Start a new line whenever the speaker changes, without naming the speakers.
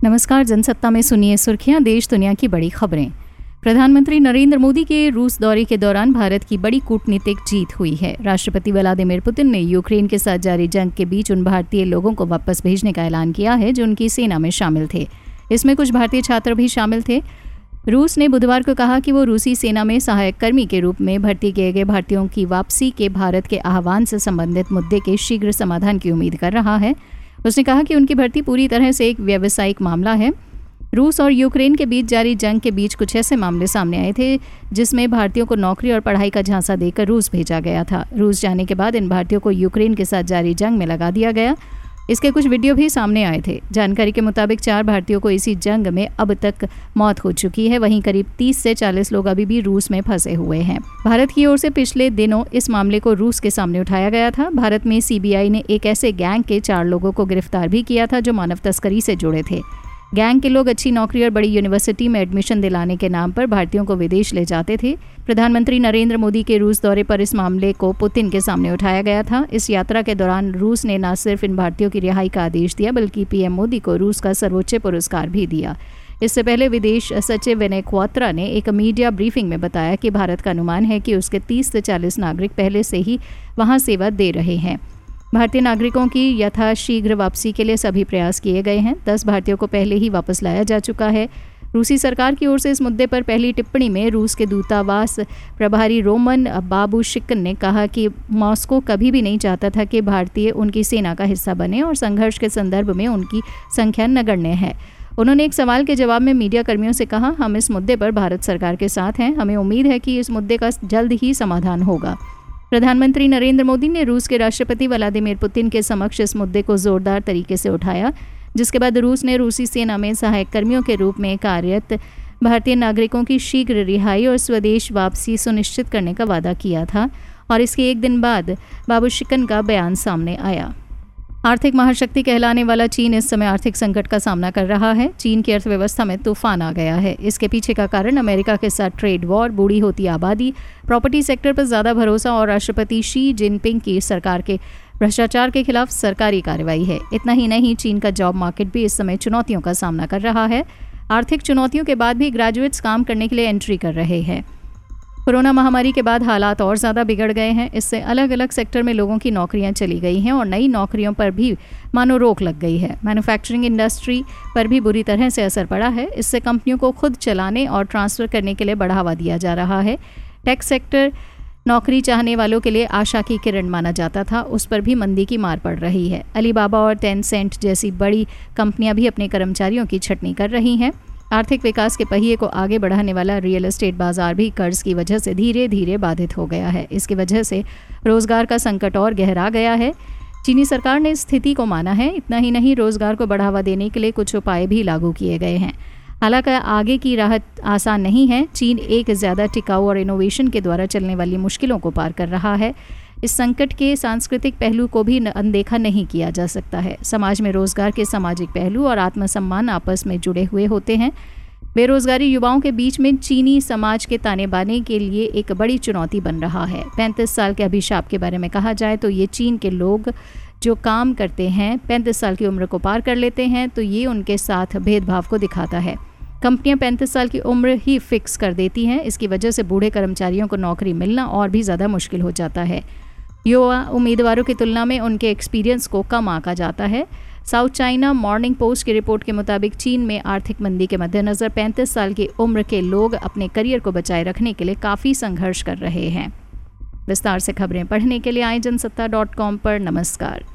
नमस्कार। जनसत्ता में सुनिए सुर्खियां, देश दुनिया की बड़ी खबरें। प्रधानमंत्री नरेंद्र मोदी के रूस दौरे के दौरान भारत की बड़ी कूटनीतिक जीत हुई है। राष्ट्रपति व्लादिमीर पुतिन ने यूक्रेन के साथ जारी जंग के बीच उन भारतीय लोगों को वापस भेजने का ऐलान किया है जो उनकी सेना में शामिल थे। इसमें कुछ भारतीय छात्र भी शामिल थे। रूस ने बुधवार को कहा कि वो रूसी सेना में सहायक कर्मी के रूप में भर्ती किए गए भारतीयों की वापसी के भारत के आह्वान से संबंधित मुद्दे के शीघ्र समाधान की उम्मीद कर रहा है। उसने कहा कि उनकी भर्ती पूरी तरह से एक व्यावसायिक मामला है। रूस और यूक्रेन के बीच जारी जंग के बीच कुछ ऐसे मामले सामने आए थे जिसमें भारतीयों को नौकरी और पढ़ाई का झांसा देकर रूस भेजा गया था। रूस जाने के बाद इन भारतीयों को यूक्रेन के साथ जारी जंग में लगा दिया गया। इसके कुछ वीडियो भी सामने आए थे। जानकारी के मुताबिक 4 भारतीयों को इसी जंग में अब तक मौत हो चुकी है। वहीं करीब 30 से 40 लोग अभी भी रूस में फंसे हुए हैं। भारत की ओर से पिछले दिनों इस मामले को रूस के सामने उठाया गया था। भारत में सीबीआई ने एक ऐसे गैंग के 4 लोगों को गिरफ्तार भी किया था जो मानव तस्करी से जुड़े थे। गैंग के लोग अच्छी नौकरी और बड़ी यूनिवर्सिटी में एडमिशन दिलाने के नाम पर भारतीयों को विदेश ले जाते थे। प्रधानमंत्री नरेंद्र मोदी के रूस दौरे पर इस मामले को पुतिन के सामने उठाया गया था। इस यात्रा के दौरान रूस ने न सिर्फ इन भारतीयों की रिहाई का आदेश दिया बल्कि पीएम मोदी को रूस का सर्वोच्च पुरस्कार भी दिया। इससे पहले विदेश सचिव विनय क्वात्रा ने एक मीडिया ब्रीफिंग में बताया कि भारत का अनुमान है कि उसके 30 से 40 नागरिक पहले से ही वहां सेवा दे रहे हैं। भारतीय नागरिकों की यथाशीघ्र वापसी के लिए सभी प्रयास किए गए हैं। 10 भारतीयों को पहले ही वापस लाया जा चुका है। रूसी सरकार की ओर से इस मुद्दे पर पहली टिप्पणी में रूस के दूतावास प्रभारी रोमन बाबुशिकन ने कहा कि मॉस्को कभी भी नहीं चाहता था कि भारतीय उनकी सेना का हिस्सा बने और संघर्ष के संदर्भ में उनकी संख्या नगण्य है। उन्होंने एक सवाल के जवाब में मीडिया कर्मियों से कहा, हम इस मुद्दे पर भारत सरकार के साथ हैं। हमें उम्मीद है कि इस मुद्दे का जल्द ही समाधान होगा। प्रधानमंत्री नरेंद्र मोदी ने रूस के राष्ट्रपति व्लादिमीर पुतिन के समक्ष इस मुद्दे को जोरदार तरीके से उठाया, जिसके बाद रूस ने रूसी सेना में सहायक कर्मियों के रूप में कार्यरत भारतीय नागरिकों की शीघ्र रिहाई और स्वदेश वापसी सुनिश्चित करने का वादा किया था। और इसके एक दिन बाद बाबुशिकन का बयान सामने आया। आर्थिक महाशक्ति कहलाने वाला चीन इस समय आर्थिक संकट का सामना कर रहा है। चीन की अर्थव्यवस्था में तूफान आ गया है। इसके पीछे का कारण अमेरिका के साथ ट्रेड वॉर, बूढ़ी होती आबादी, प्रॉपर्टी सेक्टर पर ज़्यादा भरोसा और राष्ट्रपति शी जिनपिंग की सरकार के भ्रष्टाचार के खिलाफ सरकारी कार्रवाई है। इतना ही नहीं, चीन का जॉब मार्केट भी इस समय चुनौतियों का सामना कर रहा है। आर्थिक चुनौतियों के बाद भी ग्रेजुएट्स काम करने के लिए एंट्री कर रहे हैं। कोरोना महामारी के बाद हालात और ज़्यादा बिगड़ गए हैं। इससे अलग अलग सेक्टर में लोगों की नौकरियां चली गई हैं और नई नौकरियों पर भी मानो रोक लग गई है। मैन्युफैक्चरिंग इंडस्ट्री पर भी बुरी तरह से असर पड़ा है। इससे कंपनियों को खुद चलाने और ट्रांसफ़र करने के लिए बढ़ावा दिया जा रहा है। टेक सेक्टर नौकरी चाहने वालों के लिए आशा की किरण माना जाता था, उस पर भी मंदी की मार पड़ रही है। अलीबाबा और टेंसेंट जैसी बड़ी कंपनियां भी अपने कर्मचारियों की छंटनी कर रही हैं। आर्थिक विकास के पहिए को आगे बढ़ाने वाला रियल एस्टेट बाजार भी कर्ज की वजह से धीरे धीरे बाधित हो गया है। इसकी वजह से रोजगार का संकट और गहरा गया है। चीनी सरकार ने इस स्थिति को माना है। इतना ही नहीं, रोजगार को बढ़ावा देने के लिए कुछ उपाय भी लागू किए गए हैं। हालांकि आगे की राह आसान नहीं है। चीन एक ज़्यादा टिकाऊ और इनोवेशन के द्वारा चलने वाली मुश्किलों को पार कर रहा है। इस संकट के सांस्कृतिक पहलू को भी अनदेखा नहीं किया जा सकता है। समाज में रोजगार के सामाजिक पहलू और आत्मसम्मान आपस में जुड़े हुए होते हैं। बेरोजगारी युवाओं के बीच में चीनी समाज के ताने बाने के लिए एक बड़ी चुनौती बन रहा है। 35 साल के अभिशाप के बारे में कहा जाए तो ये चीन के लोग जो काम करते हैं 35 साल की उम्र को पार कर लेते हैं, तो ये उनके साथ भेदभाव को दिखाता है। कंपनियां 35 साल की उम्र ही फिक्स कर देती हैं। इसकी वजह से बूढ़े कर्मचारियों को नौकरी मिलना और भी ज़्यादा मुश्किल हो जाता है। युवा उम्मीदवारों की तुलना में उनके एक्सपीरियंस को कम आंका जाता है। साउथ चाइना मॉर्निंग पोस्ट की रिपोर्ट के मुताबिक चीन में आर्थिक मंदी के मद्देनज़र 35 साल की उम्र के लोग अपने करियर को बचाए रखने के लिए काफ़ी संघर्ष कर रहे हैं। विस्तार से खबरें पढ़ने के लिए आए जनसत्ता.com पर। नमस्कार।